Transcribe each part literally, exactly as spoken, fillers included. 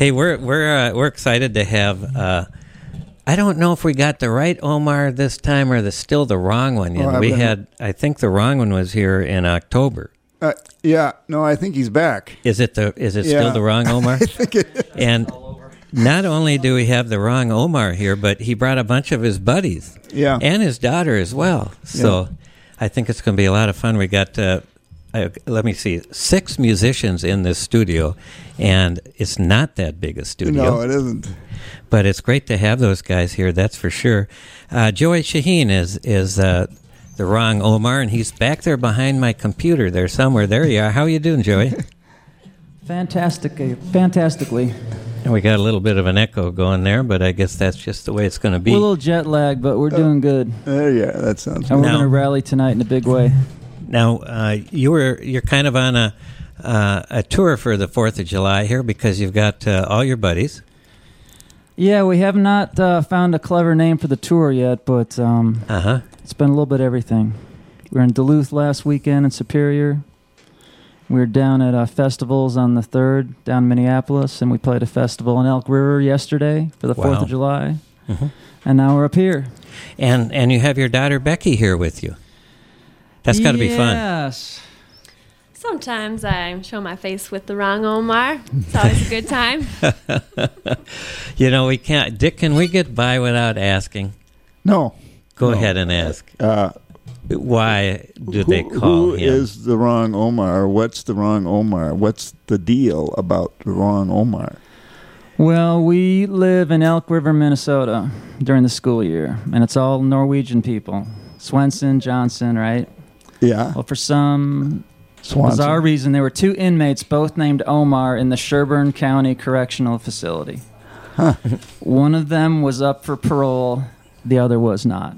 Hey, we're we're uh, we're excited to have. Uh, I don't know if we got the right Omar this time or the still the wrong one. You know, Oh, we been... had. I think the wrong one was here in October. Uh, yeah, no, I think he's back. Is it the? Is it yeah. still the wrong Omar? I think it is. And not only do we have the wrong Omar here, but he brought a bunch of his buddies. Yeah. And his daughter as well. So yeah. I think it's going to be a lot of fun. We got. Uh, Uh, let me see, six musicians in this studio, and it's not that big a studio. No, it isn't. But it's great to have those guys here, that's for sure. Uh, Joey Shaheen is is uh, the wrong Omar, and he's back there behind my computer there somewhere. There you are. How are you doing, Joey? Fantastic, fantastically. And we got a little bit of an echo going there, but I guess that's just the way it's going to be. We're a little jet lag, but we're uh, doing good. Uh, yeah, that sounds good. And we're Now- going to rally tonight in a big way. Now, uh, you were you're kind of on a uh, a tour for the Fourth of July here because you've got uh, all your buddies. Yeah, we have not uh, found a clever name for the tour yet, but um, Uh-huh. it's been a little bit of everything. We were in Duluth last weekend in Superior. We were down at uh, festivals on the third down in Minneapolis, and we played a festival in Elk River yesterday for the Wow. Fourth of July. Mm-hmm. And now we're up here. And and you have your daughter Becky here with you. That's got to be fun. Yes. Sometimes I show my face with the wrong Omar. It's always a good time. You know, we can't. Dick, can we get by without asking? No. Go no. ahead and ask. Uh, Why do who, they call who him? is the wrong Omar? What's the wrong Omar? What's the deal about the wrong Omar? Well, we live in Elk River, Minnesota during the school year, and it's all Norwegian people. Swenson, Johnson, right? Yeah. Well, for some Swanson. bizarre reason, there were two inmates, both named Omar, in the Sherburne County Correctional Facility. Huh. One of them was up for parole, the other was not.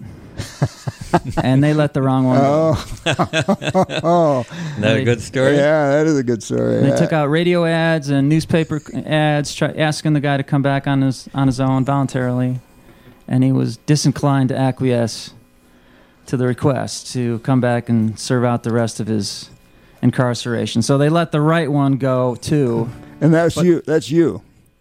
And they let the wrong one go. Oh. oh. Isn't that a good story? Yeah, that is a good story. They yeah. took out radio ads and newspaper ads, try, asking the guy to come back on his on his own voluntarily, and he was disinclined to acquiesce to the request to come back and serve out the rest of his incarceration. So they let the right one go too. And that's But- you. That's you.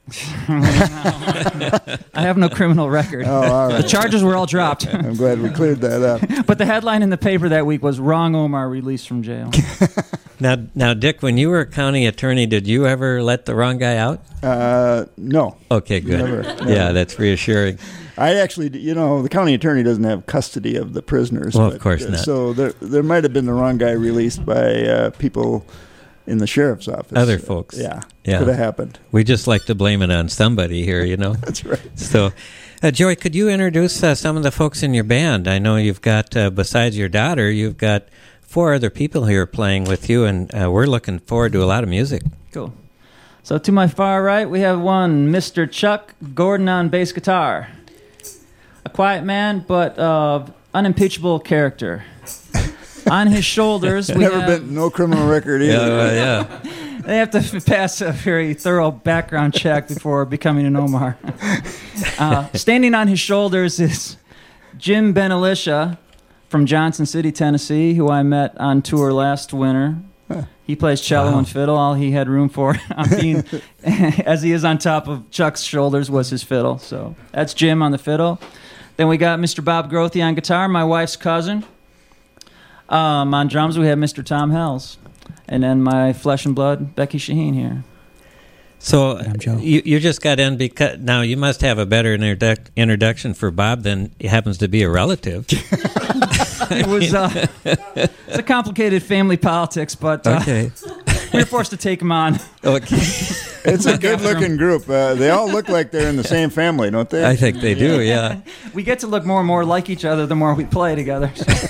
I have no criminal record. Oh, all right. The charges were all dropped. I'm glad we cleared that up. But the headline in the paper that week was "Wrong Omar released from jail." Now, now, Dick, when you were a county attorney, did you ever let the wrong guy out? Uh, no. Okay, good. Never, never. Yeah, that's reassuring. I actually, you know, the county attorney doesn't have custody of the prisoners. Well, of but, course uh, not. So there, there might have been the wrong guy released by uh, people in the sheriff's office. Other folks. Yeah, Yeah. could have happened. We just like to blame it on somebody here, you know. That's right. So, uh, Joey, could you introduce uh, some of the folks in your band? I know you've got, uh, besides your daughter, you've got four other people here playing with you, and uh, we're looking forward to a lot of music. Cool. So to my far right, we have one Mister Chuck Gordon on bass guitar. A quiet man, but uh, unimpeachable character. On his shoulders, we Never have... been no criminal record Yeah, either. well, yeah. They have to f- pass a very thorough background check before becoming an Omar. Uh, standing on his shoulders is Jim Benalicia from Johnson City, Tennessee, who I met on tour last winter. He plays cello Wow. and fiddle. All he had room for, on being, as he is on top of Chuck's shoulders, was his fiddle. So that's Jim on the fiddle. Then we got Mister Bob Grothe on guitar, my wife's cousin. Um, on drums, we have Mister Tom Hells. And then my flesh and blood, Becky Shaheen here. So I'm Joe. you you just got in because now you must have a better introduc- introduction for Bob than he happens to be a relative. It was uh, it's a complicated family politics, but uh, Okay. we were forced to take him on. Okay. It's a good-looking group. Uh, they all look like they're in the same family, don't they? I think they do. Yeah. We get to look more and more like each other the more we play together.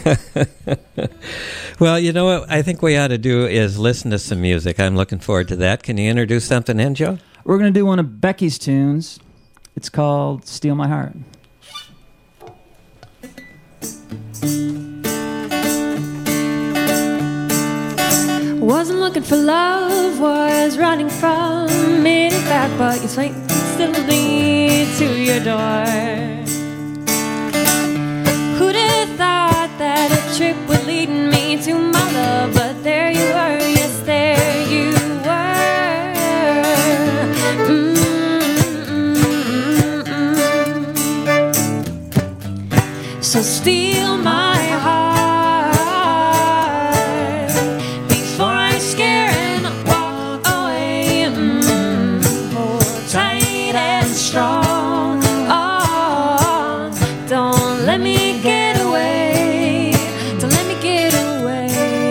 Well, you know what I think we ought to do is listen to some music. I'm looking forward to that. Can you introduce something in, Joe? We're going to do one of Becky's tunes. It's called Steal My Heart. Wasn't looking for love, was running from it in fact, but your slate still lead to your door. Who'd have thought that a trip would lead me to my love? But there you were, yes, there you were. Mm. So steal my heart before I scare and walk away. Mm, hold tight and strong. Oh, don't let me get away. Don't let me get away.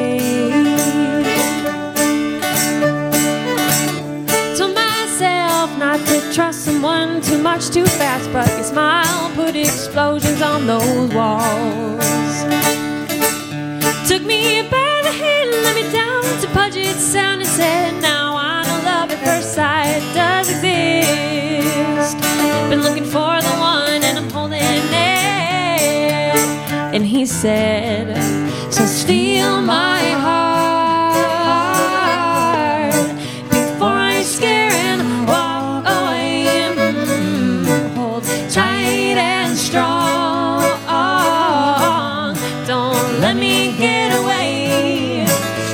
Told myself not to trust someone too much too fast, but your smile put explosions on those walls. Took me by the hand, let me down to Puget Sound and said, now I know love at first sight does exist. Been looking for the one and I'm holding it. And he said, so steal my heart before I scare and walk away. Mm, hold tight and strong. Don't let me get away.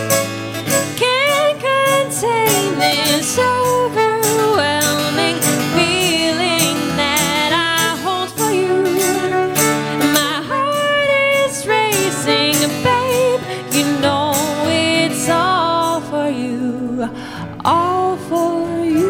Can't contain this overwhelming feeling that I hold for you. My heart is racing, babe. You know it's all for you, all for you.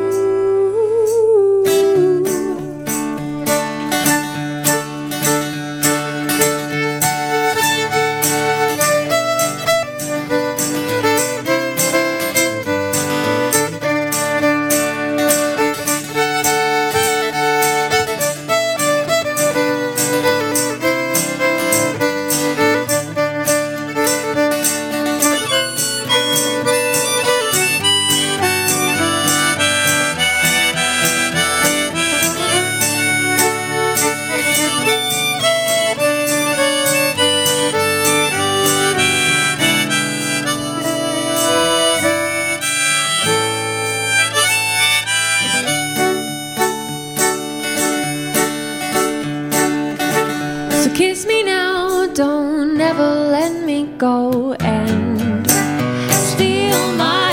So kiss me now, don't ever let me go, and steal my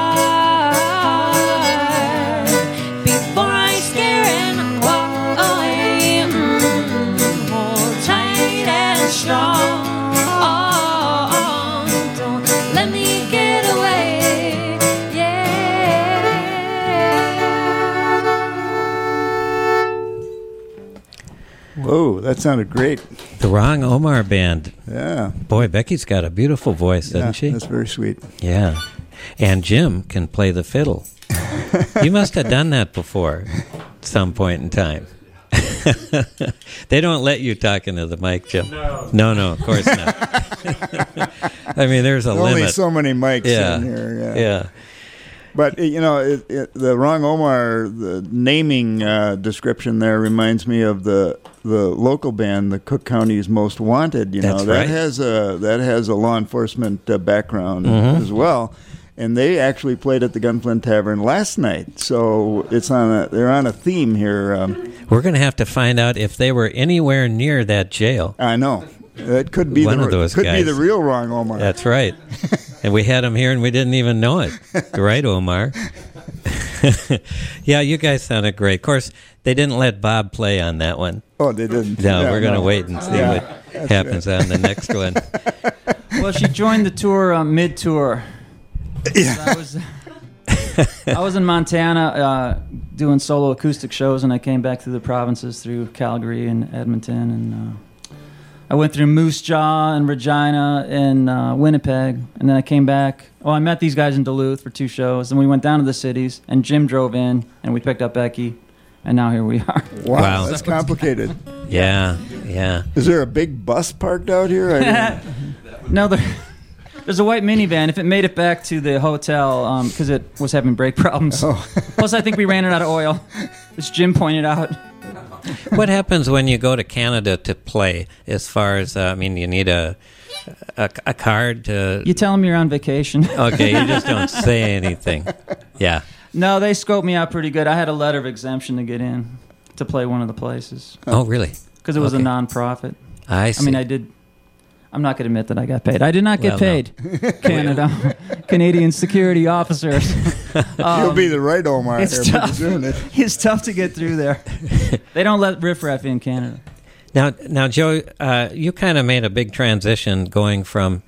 heart before I scare and walk away. Mm, hold tight and strong. Oh, don't let me get away. Yeah. Whoa, that sounded great. The Wrong Omar Band. Yeah. Boy, Becky's got a beautiful voice, doesn't Yeah, she? that's very sweet. Yeah. And Jim can play the fiddle. You must have done that before at some point in time. They don't let you talk into the mic, Jim. No. No, no, of course not. I mean, there's a Only limit. so many mics Yeah. in here. Yeah. Yeah. But, uh, you know, it, it, the Wrong Omar, the naming uh, description there reminds me of the the local band, the Cook County's Most Wanted. You know, That's that right. has a that has a law enforcement uh, background Mhm. as well. And they actually played at the Gunflint Tavern last night, so it's on a they're on a theme here. Um, We're going to have to find out if they were anywhere near that jail. I know it could be One the, of those could be guys. the real Wrong Omar. That's right. And we had him here and we didn't even know it. Right, Omar? Yeah, you guys sounded great. Of course, they didn't let Bob play on that one. Oh, they didn't. No, Yeah, we're going to no. wait and see Yeah, what that's happens on the next one. Well, she joined the tour uh, mid-tour. Yeah. I was, I was in Montana uh, doing solo acoustic shows, and I came back through the provinces, through Calgary and Edmonton, and uh, I went through Moose Jaw and Regina and uh, Winnipeg, and then I came back. Oh, I met these guys in Duluth for two shows, and we went down to the cities, and Jim drove in, and we picked up Becky, and now here we are. Wow, Wow. that's complicated. Yeah, yeah. Is there a big bus parked out here? I didn't- No, there, there's a white minivan. If it made it back to the hotel, because it was having brake problems. Oh. Plus, I think we ran it out of oil, which Jim pointed out. What happens when you go to Canada to play? As far as, uh, I mean, you need a a, a card to... You tell them you're on vacation. Okay, you just don't say anything. Yeah. No, they scoped me out pretty good. I had a letter of exemption to get in to play one of the places Oh, really? because it was Okay. a non-profit. I see. I mean, I did. I'm not going to admit that I got paid. I did not get Well, no. paid. Canada, Canadian security officers. You'll Um, be the right Omar it's here pretty tough. soon. It's tough to get through there. They don't let riffraff in Canada. Now, now, Joe, uh, you kind of made a big transition going from.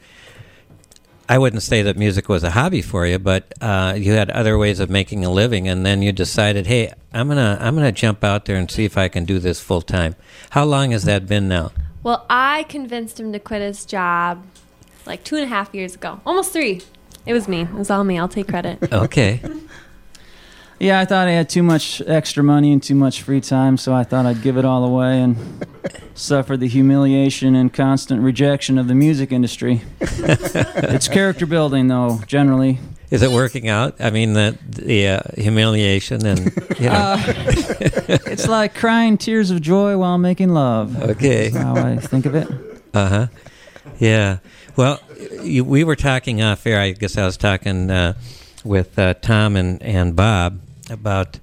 I wouldn't say that music was a hobby for you, but uh, you had other ways of making a living, and then you decided, "Hey, I'm gonna, I'm gonna jump out there and see if I can do this full time." How long has that been now? Well, I convinced him to quit his job like two and a half years ago, almost three. It was me. It was all me. I'll take credit. Okay. Yeah, I thought I had too much extra money and too much free time, so I thought I'd give it all away and suffer the humiliation and constant rejection of the music industry. It's character building, though, generally. Is it working out? I mean, the the uh, humiliation and you know. Uh, it's like crying tears of joy while making love. Okay. That's how I think of it. Uh huh. Yeah. Well, you, we were talking off air. I guess I was talking uh, with uh, Tom and, and Bob about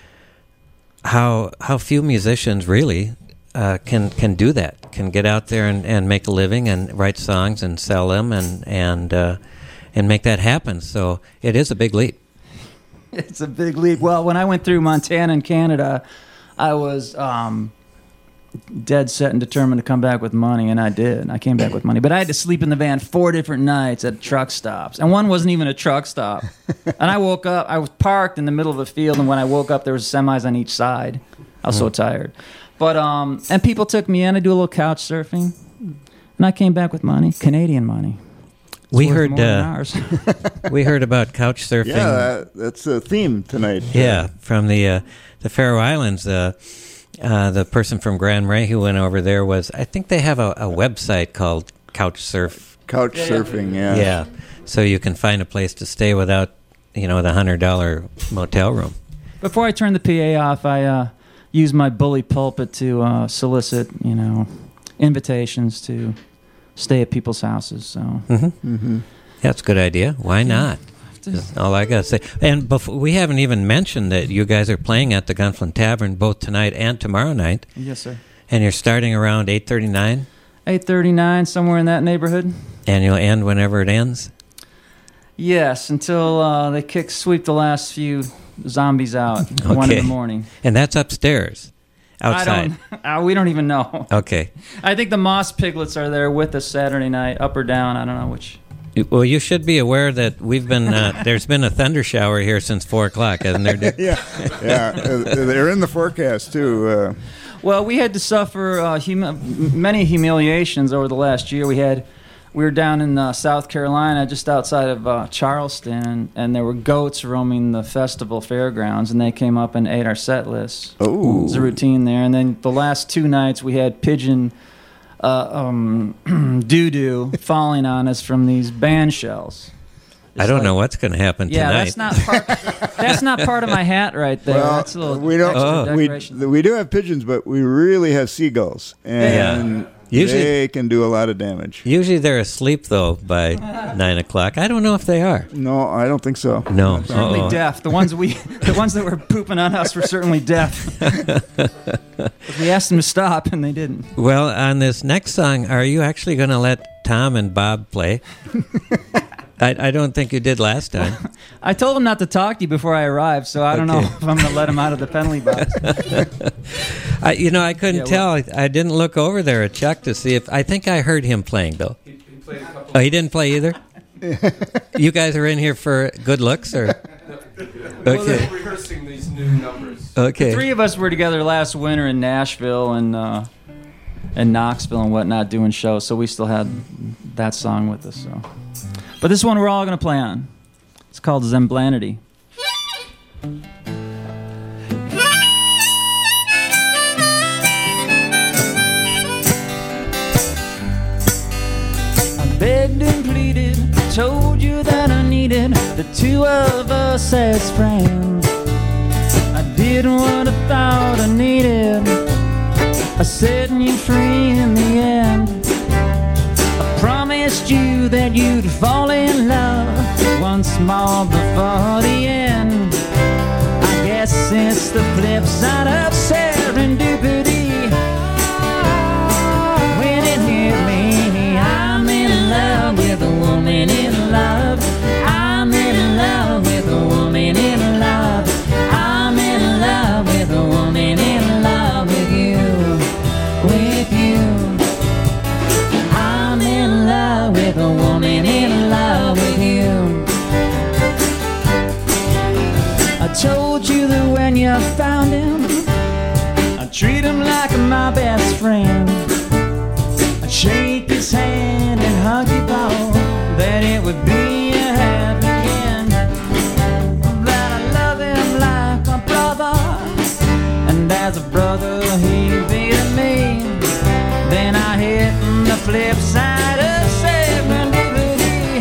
how how few musicians really uh, can can do that. Can get out there and, and make a living and write songs and sell them and and uh, and make that happen. So it is a big leap. It's a big leap. Well, when I went through Montana and Canada, I was um, dead set and determined to come back with money, and I did. I came back with money. But I had to sleep in the van four different nights at truck stops, and one wasn't even a truck stop. And I woke up, I was parked in the middle of a field, and when I woke up, there was semis on each side. I was so tired. But, um, and people took me in. I do a little couch surfing, and I came back with money, Canadian money. It's We worth heard more than uh, ours. we heard about couch surfing. Yeah, that, that's a theme tonight. Yeah, from the uh, the Faroe Islands. Uh, uh, the person from Grand Marais who went over there was, I think they have a, a website called Couch Surf. Couch surfing, yeah. Yeah, so you can find a place to stay without, you know, the hundred dollar motel room. Before I turned the P A off, I uh, used my bully pulpit to uh, solicit, you know, invitations to stay at people's houses. So Mm-hmm. Mm-hmm. That's a good idea. Why not? That's all I gotta say. And before, we haven't even mentioned that you guys are playing at the Gunflint Tavern both tonight and tomorrow night, yes, sir. and you're starting around eight thirty nine, eight thirty-nine, somewhere in that neighborhood. and you'll end whenever it ends. Yes, until uh, they kick sweep the last few zombies out. at One in Okay. the morning. And that's upstairs, outside. I don't, uh, we don't even know. Okay. I think the Moss Piglets are there with us Saturday night, up or down. I don't know which. Well, you should be aware that we've been uh, there's been a thunder shower here since four o'clock, hasn't there? Dick? Yeah, yeah. Uh, they're in the forecast, too. Uh, Well, we had to suffer uh, humi- many humiliations over the last year. We had, we were down in uh, South Carolina, just outside of uh, Charleston, and there were goats roaming the festival fairgrounds, and they came up and ate our set list. oh. It was a routine there. And then the last two nights, we had pigeon uh, um, doo-doo falling on us from these band shells. I It's don't like- know what's going to happen Yeah, tonight. that's not part. That's not part of my hat right there. Well, that's a little we don't. extra Oh. we decoration. we do have pigeons, but we really have seagulls, and Yeah. Usually- they can do a lot of damage. Usually they're asleep though by nine o'clock. I don't know if they are. No, I don't think so. No. Certainly Uh-oh. deaf. The ones we, the ones that were pooping on us were certainly deaf. We asked them to stop, and they didn't. Well, on this next song, are you actually going to let Tom and Bob play? I, I don't think you did last time. I told them not to talk to you before I arrived, so I don't Okay. know if I'm going to let them out of the penalty box. I, you know, I couldn't Yeah, tell. I, I didn't look over there at Chuck to see if. I think I heard him playing though. He, he played a couple. Oh, he didn't play either. You guys are in here for good looks, or Well, okay, they're rehearsing these new numbers. okay. Three of us were together last winter in Nashville and uh, and Knoxville and whatnot doing shows, so we still had that song with us. So, but this one we're all going to play on. It's called Zemblanity. I begged and pleaded, told you that I needed the two of us as friends. I did what I thought I needed, I setting you free in the end. I promised you that you'd fall in love once more before the end. I guess it's the flip side of serendipity. When it hit me, I'm in love with a woman in love. I'm in love with a woman in love. I'm in love with a woman in love with you, with you. when you found him, I'd treat him like my best friend. I'd shake his hand and hug you both, that it would be a happy end. That I love him like a brother, and as a brother he'd be to me. Then I hit the flip side of serendipity.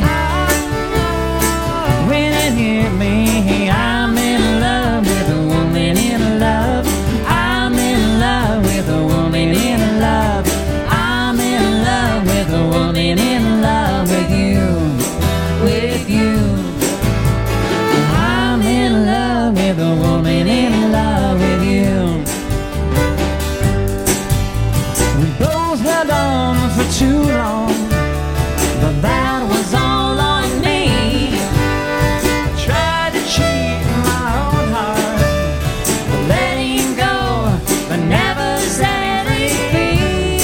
When it hit me, I'm in love with a woman in love. I'm in love with a woman in love. I'm in love with a woman in love with you, with you. I'm in love with a woman in love with you. We both held on for too long, but that was all on me. Tried to cheat my own heart, but letting go, but never setting free.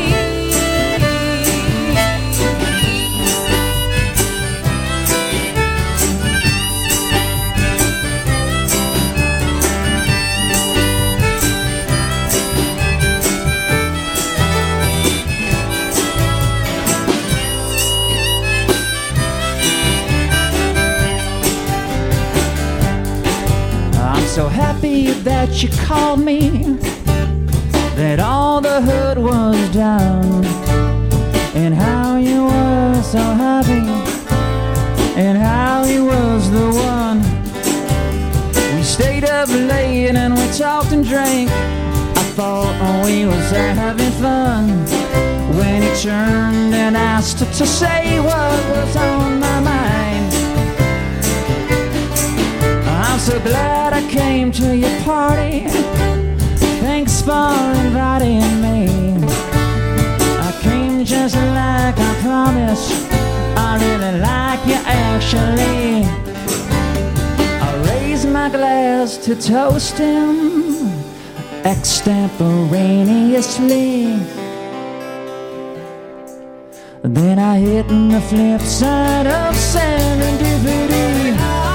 I'm so happy that you called me, that all the hood was down, and how you were so happy, and how he was the one. We stayed up late and we talked and drank. I thought we was having fun, when he turned and asked to say what was on my mind. I'm so glad I came to your party. Thanks for inviting me. I came just like I promised. I really like you actually. I raise my glass to toast him extemporaneously. Then I hit the flip side of serendipity.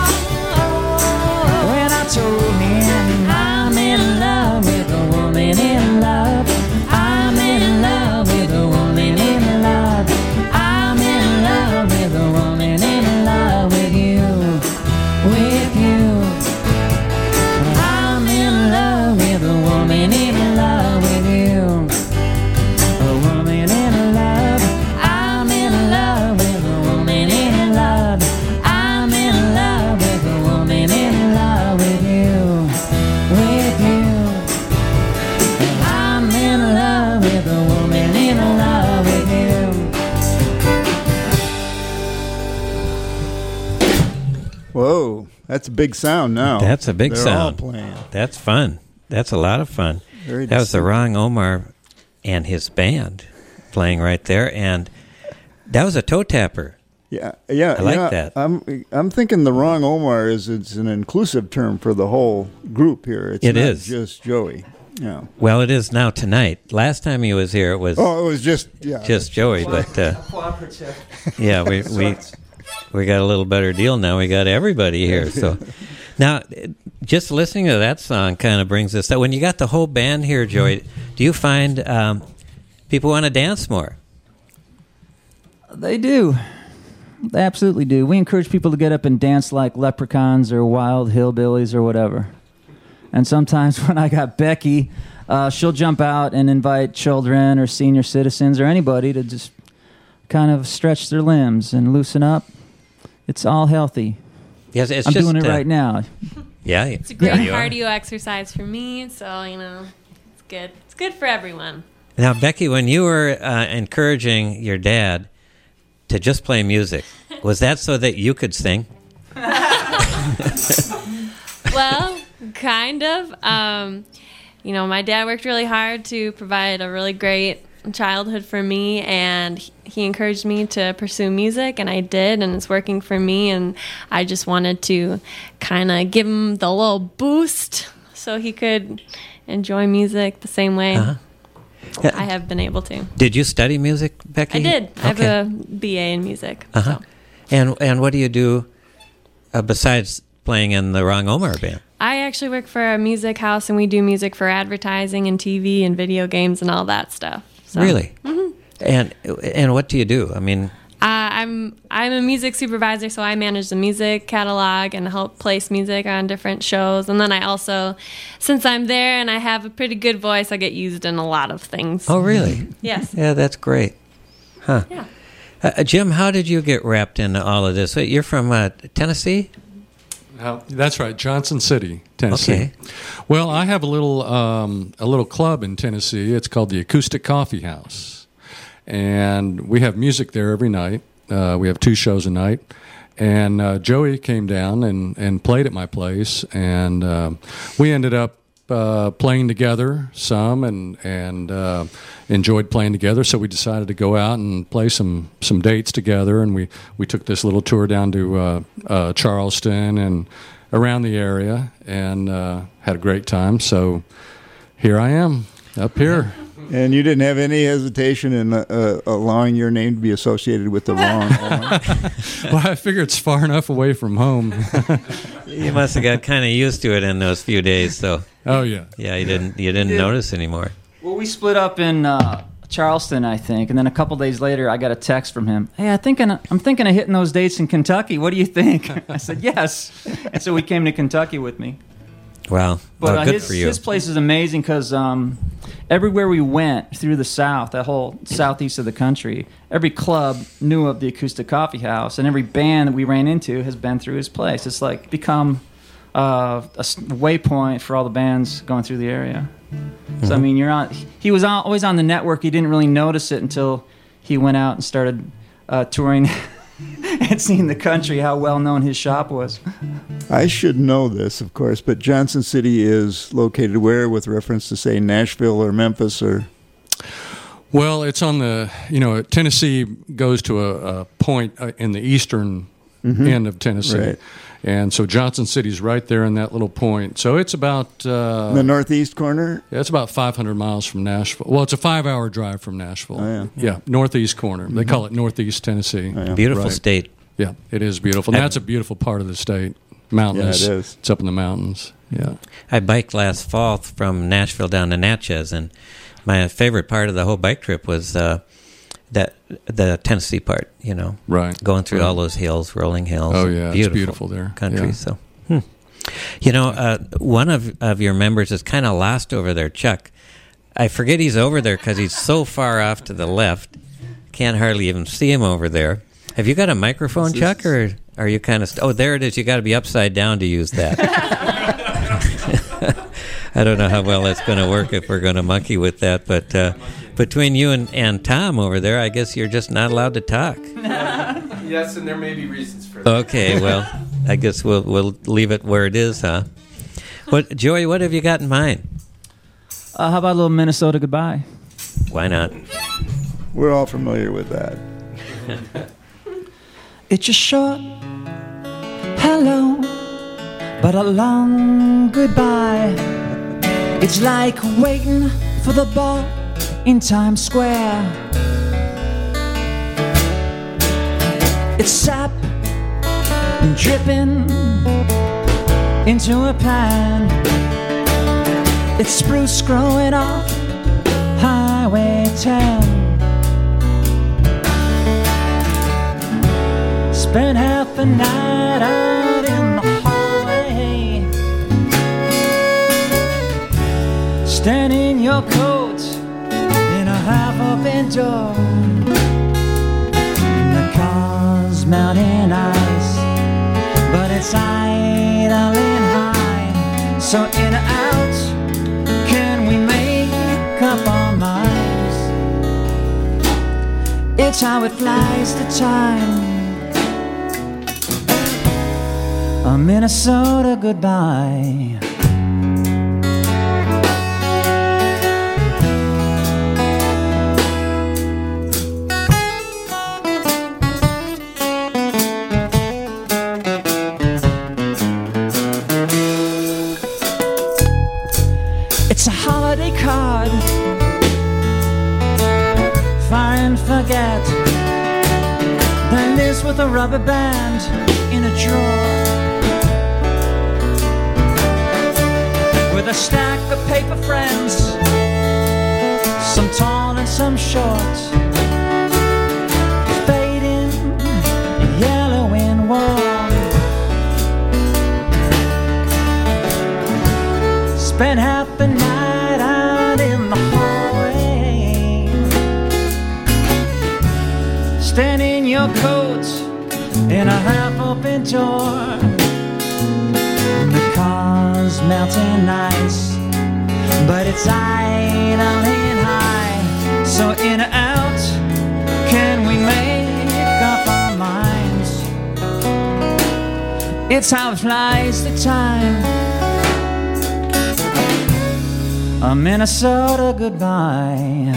Told him I'm in love with a woman in love. I'm in love with a woman in love. I'm in love with a woman in love with you, with you. I'm in love with a woman in love with you, a woman in love. I'm in love with a woman in love. I'm in love with a woman in love with you, with you. I'm in love with a woman in love with you. Whoa, that's a big sound now. That's a big They're sound. all playing. That's fun. That's a lot of fun. Very that was the distinct. Ron Omar and his band playing right there, and that was a toe tapper. Yeah, yeah. I like yeah, that. I'm I'm thinking the wrong Omar is it's an inclusive term for the whole group here. It's It not is. just Joey. Yeah. Well, it is now tonight. Last time he was here, it was Oh, it was just yeah. just Joey, but uh, Cooperative. yeah, we we we got a little better deal now. We got everybody here. So now, just listening to that song kind of brings us. When you got the whole band here, Joey, do you find um, people want to dance more? They do. They absolutely do. We encourage people to get up and dance like leprechauns or wild hillbillies or whatever. And sometimes when I got Becky, uh, she'll jump out and invite children or senior citizens or anybody to just kind of stretch their limbs and loosen up. It's all healthy. Yes, it's I'm just, doing it uh, right now. Yeah, It's a great there you are. cardio exercise for me, so you know, it's good. It's good for everyone. Now, Becky, when you were uh, encouraging your dad to just play music, was that so that you could sing? Well, kind of. Um, you know, my dad worked really hard to provide a really great childhood for me, and he- he encouraged me to pursue music, and I did, and it's working for me, and I just wanted to kind of give him the little boost so he could enjoy music the same way Uh-huh. I have been able to. Did you study music, Becky? I did. I have Okay. a B A in music. Uh-huh. So. And and what do you do uh, besides playing in the Ron Omar band? I actually work for a music house, and we do music for advertising and T V and video games and all that stuff. So. Really? Mm-hmm. And and what do you do? I mean, uh, I'm I'm a music supervisor, so I manage the music catalog and help place music on different shows. And then I also, since I'm there and I have a pretty good voice, I get used in a lot of things. Oh, really? Yes. Yeah, that's great. Huh. Yeah. Uh, Jim, how did you get wrapped into all of this? Wait, you're from uh, Tennessee? Uh, that's right, Johnson City, Tennessee. Okay. Well, I have a little um, a little club in Tennessee. It's called the Acoustic Coffee House, and we have music there every night. Uh, we have two shows a night, and uh, Joey came down and, and played at my place, and uh, we ended up uh, playing together some, and and uh, enjoyed playing together. So we decided to go out and play some, some dates together, and we, we took this little tour down to uh, uh, Charleston and around the area, and uh, had a great time. So here I am, up here. And you didn't have any hesitation in uh, allowing your name to be associated with the wrong Omar? Well, I figure it's far enough away from home. You must have got kind of used to it in those few days, so Oh yeah, yeah, you didn't you didn't Yeah. notice anymore. Well, we split up in uh, Charleston, I think, and then a couple days later, I got a text from him. Hey, I think I'm thinking of hitting those dates in Kentucky. What do you think? I said yes, and so he came to Kentucky with me. Wow, But well, uh, good his, for you. his place is amazing because um, everywhere we went through the South, that whole southeast of the country, every club knew of the Acoustic Coffee House, and every band that we ran into has been through his place. It's like become uh, a s- waypoint for all the bands going through the area. Mm-hmm. So I mean, you're on. He was on, always on the network. He didn't really notice it until he went out and started uh, touring and seeing the country. How well known his shop was. I should know this, of course, but Johnson City is located where, with reference to, say, Nashville or Memphis or... well, it's on the, you know, Tennessee goes to a, a point uh, in the eastern end of Tennessee. Right. And so Johnson City's right there in that little point. So it's about... Uh, the northeast corner? yeah, it's about five hundred miles from Nashville. Well, it's a five-hour drive from Nashville. Oh, yeah. Yeah, northeast corner. They call it northeast Tennessee. Oh, yeah. Beautiful Right. state. Yeah, it is beautiful. And that's a beautiful part of the state. Mountainous. Yeah, it is. It's up in the mountains. Yeah. I biked last fall from Nashville down to Natchez, and my favorite part of the whole bike trip was uh, that the Tennessee part. You know, Right. going through Right. all those hills, rolling hills. Oh, yeah, it's beautiful, beautiful there. country. Yeah. So, hmm. you know, uh, one of of your members is kind of lost over there, Chuck. I forget he's over there because he's so far off to the left. Can't hardly even see him over there. Have you got a microphone, Chuck, or are you kind of... St- oh, there it is. You got to be upside down to use that. I don't know how well that's going to work if we're going to monkey with that, but uh, between you and, and Tom over there, I guess you're just not allowed to talk. Yes, and there may be reasons for that. Okay, well, I guess we'll we'll leave it where it is, huh? What, Joey, what have you got in mind? Uh, how about a little Minnesota goodbye? Why not? We're all familiar with that. It's a short hello, but a long goodbye. It's like waiting for the ball in Times Square. It's sap dripping into a pan. It's spruce growing off Highway ten. Spent half a night out in the hallway, standing in your coat in a half-open door. The car's melting ice, but it's idling high. So in or out, can we make up our minds? It's how it flies the time. A Minnesota goodbye. It's a holiday card, fire and forget, that lives with a rubber band in a drawer. a stack of paper friends, some tall and some short, fading, yellow and warm. Spent half the night out in the hallway, stand in your coat in a half-open door. The car's melting ice, but it's idling high. So in or out, can we make up our minds? It's how it flies the time. A Minnesota goodbye.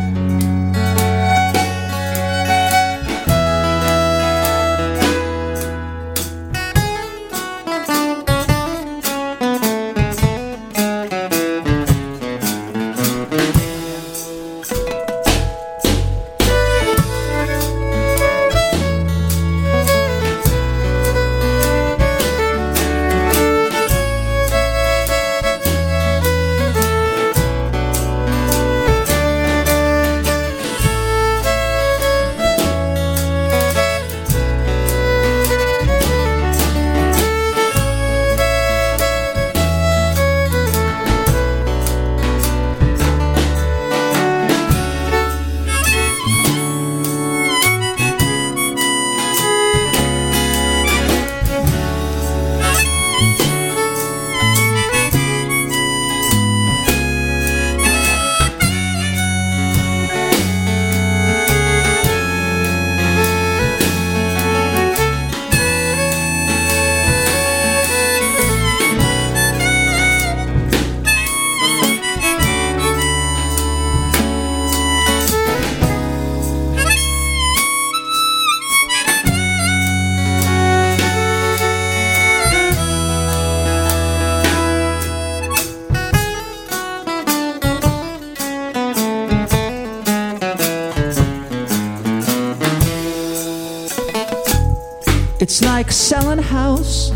It's like selling a house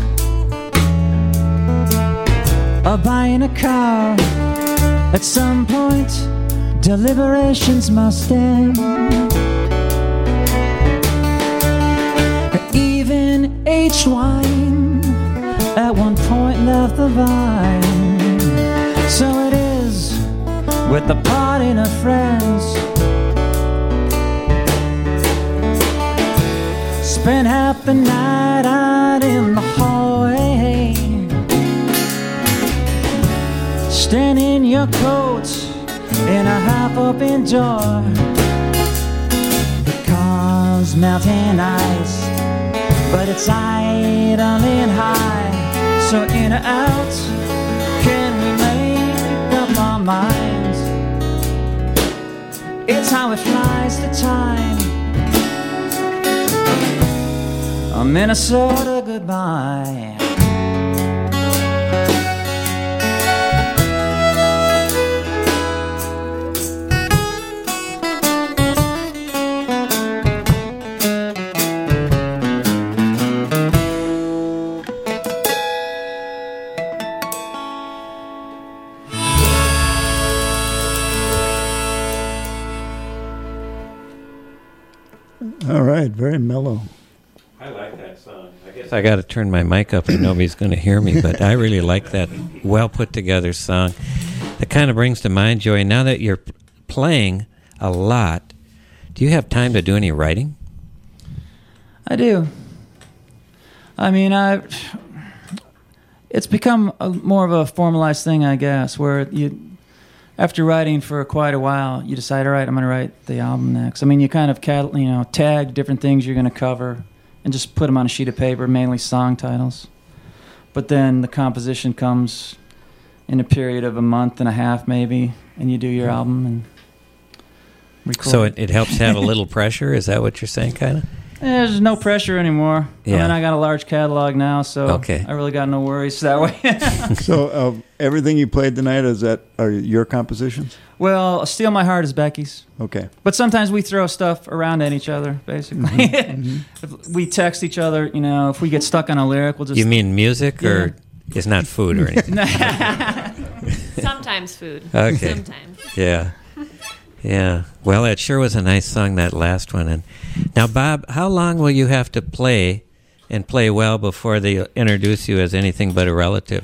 or buying a car. At some point, deliberations must end. Even aged wine at one point left the vine. So it is with the parting of friends. Spent half the night out in the hallway, stand in your coat in a half-open door. The car's melting ice, but it's idling high. So in or out, can we make up our minds? It's how it flies the time. A Minnesota goodbye. All right, very mellow. I like that song. I guess I got to turn my mic up and nobody's going to hear me, but I really like that well put together song. That kind of brings to mind, Joey, now that you're playing a lot, do you have time to do any writing? I do. I mean, I. It's become a, more of a formalized thing, I guess, where you, after writing for quite a while, you decide, all right, I'm going to write the album next. I mean, you kind of cat, you know, tag different things you're going to cover and just put them on a sheet of paper, mainly song titles. But then the composition comes in a period of a month and a half, maybe, and you do your album and record. So it, it helps have a little pressure? Is that what you're saying, kind of? There's no pressure anymore. Yeah. I mean, I got a large catalog now, so okay. I really got no worries that way. So uh, everything you played tonight, is that are your compositions? Well, Steal My Heart is Becky's. Okay. But sometimes we throw stuff around at each other, basically. Mm-hmm. If we text each other, you know, if we get stuck on a lyric, we'll just... You mean music, yeah. or it's not food or anything? Sometimes food. Okay. Sometimes. Yeah. Yeah. Well, it sure was a nice song, that last one. And now, Bob, how long will you have to play and play well before they introduce you as anything but a relative?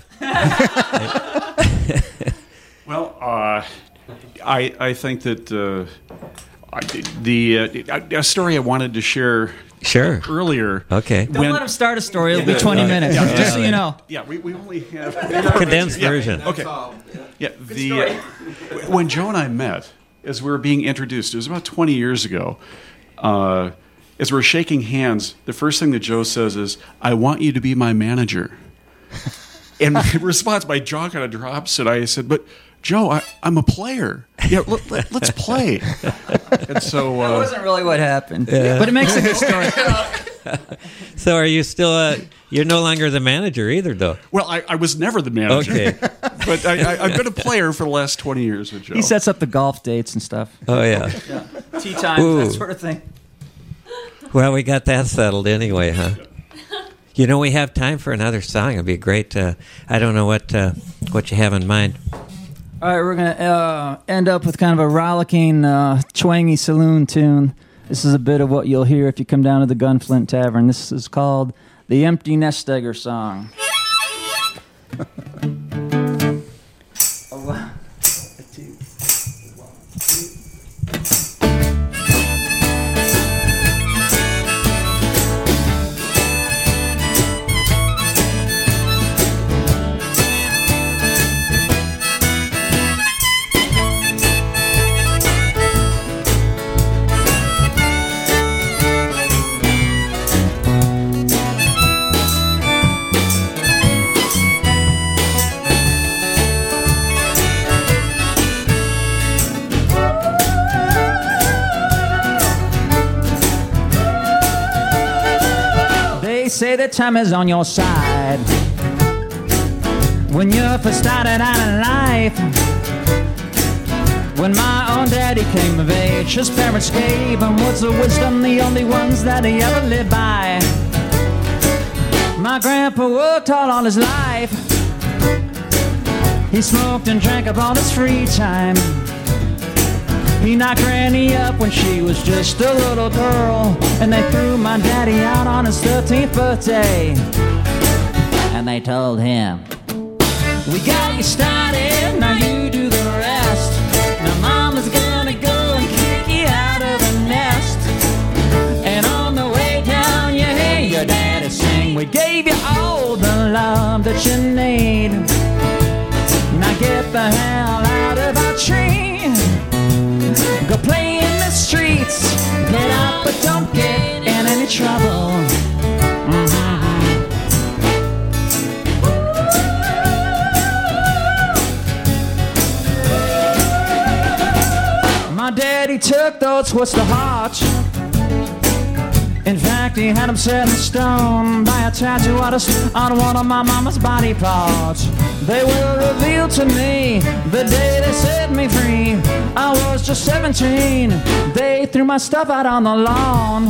Well, uh, I I think that uh, I, the uh, a story I wanted to share Sure. earlier. Okay. Don't when- let him start a story. It'll be twenty minutes, Yeah. just so you know. Yeah, we, we only have Condensed Yeah. version. Okay. Yeah, the uh, when Joe and I met, as we were being introduced, it was about twenty years ago. Uh, as we're shaking hands, the first thing that Joe says is, "I want you to be my manager." And my response, my jaw kind of drops, and I said, "But Joe, I, I'm a player. Yeah, let, let, let's play." And so That uh, wasn't really what happened, but it makes a good story. So are you still, uh, you're no longer the manager either, though? well, I, I was never the manager, Okay. but I, I, I've been a player for the last twenty years with Joe. He sets up the golf dates and stuff, Oh, yeah. tea times, Ooh. that sort of thing. Well, we got that settled anyway, huh? You know, we have time for another song. It'd be great. Uh, I don't know what uh, what you have in mind. All right, we're going to uh, end up with kind of a rollicking, uh, twangy saloon tune. This is a bit of what you'll hear if you come down to the Gunflint Tavern. This is called the Empty Nest Egger Song. A one, a two, one, two. They say that time is on your side when you first started out in life. When my own daddy came of age, his parents gave him words of wisdom, the only ones that he ever lived by. My grandpa worked all on his life. He smoked and drank up all his free time. He knocked Granny up when she was just a little girl, and they threw my daddy out on his thirteenth birthday. And they told him, "We got you started, now you do the rest. Now mama's gonna go and kick you out of the nest. And on the way down you hear your daddy sing, we gave you all the love that you need. Now get the hell out of our tree. Go play in the streets, get out but don't get in any trouble." Mm-hmm. My daddy took those twists to heart. In fact, he had them set in stone by a tattoo artist on one of my mama's body parts. They were revealed to me the day they set me free. I was just seventeen. They threw my stuff out on the lawn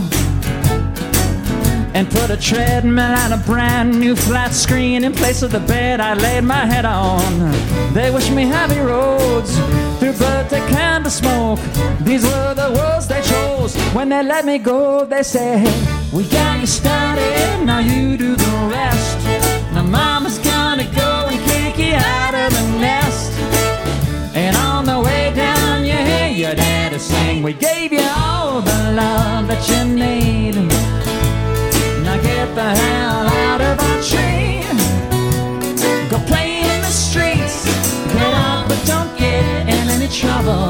and put a treadmill and a brand new flat screen in place of the bed I laid my head on. They wished me happy roads through birthday candle smoke. These were the words they chose. When they let me go, they said, "We got you started, now you do the rest. Now mama's gonna go and kick you out of the nest. And on the way down you hear your daddy sing, we gave you all the love that you need. Now get the hell out of our tree. Go play in the streets, get out but don't get in any trouble."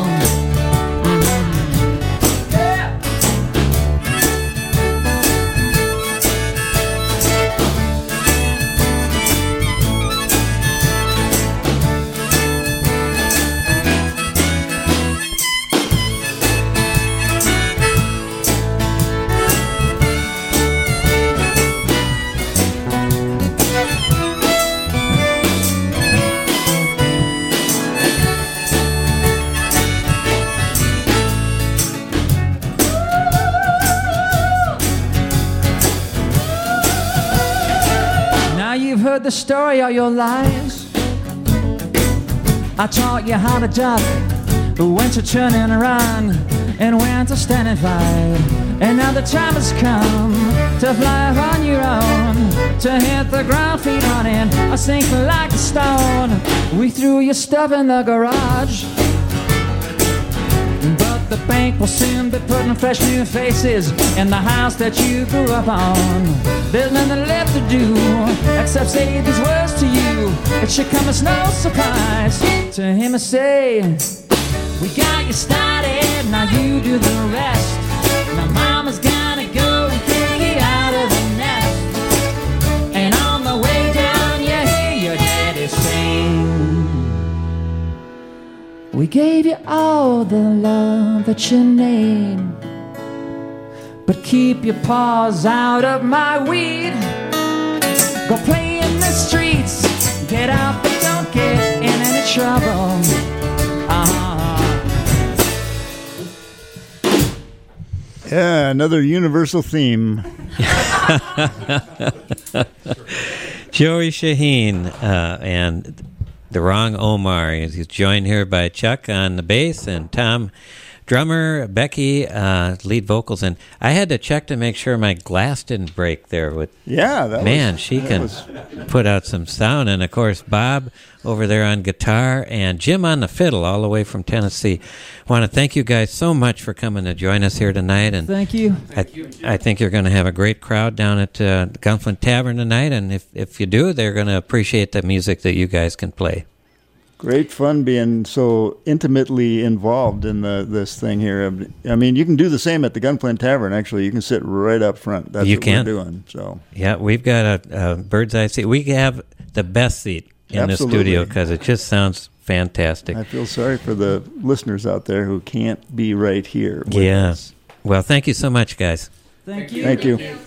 You've heard the story all your lives. I taught you how to duck, when to turn and run, and when to stand and fight. And now the time has come to fly on your own, to hit the ground feet on it, or sink like a stone. We threw your stuff in the garage, but the bank will soon be putting fresh new faces in the house that you grew up on. There's nothing left to do except say these words to you. It should come as no surprise to him and say, we got you started, now you do the rest. Now mama's gonna go and kick you out of the nest, and on the way down you hear your daddy sing, we gave you all the love that you need, but keep your paws out of my weed. Go play in the streets, get out but don't get in any trouble. Uh-huh. Yeah, another universal theme. Joey Shaheen uh, and the Wrong Omar. He's joined here by Chuck on the bass and Tom drummer, Becky uh, lead vocals. And I had to check to make sure my glass didn't break there. With yeah, that man, was, she that can was... put out some sound. And of course, Bob over there on guitar and Jim on the fiddle, all the way from Tennessee. I want to thank you guys so much for coming to join us here tonight. And thank you. I, I think you're going to have a great crowd down at uh, the Gunflint Tavern tonight. And if, if you do, they're going to appreciate the music that you guys can play. Great fun being so intimately involved in the this thing here. I mean, you can do the same at the Gunflint Tavern. Actually, you can sit right up front. That's you what can. we're doing. So yeah, we've got a, a bird's eye seat. We have the best seat in Absolutely. the studio because it just sounds fantastic. I feel sorry for the listeners out there who can't be right here. With yeah. us. Well, thank you so much, guys. Thank you. Thank you.